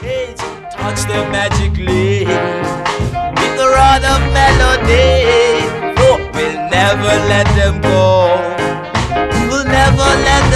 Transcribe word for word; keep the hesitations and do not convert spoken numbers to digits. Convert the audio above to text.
age, touch them magically with the rod of melody. Oh, we'll never let them go. We'll never let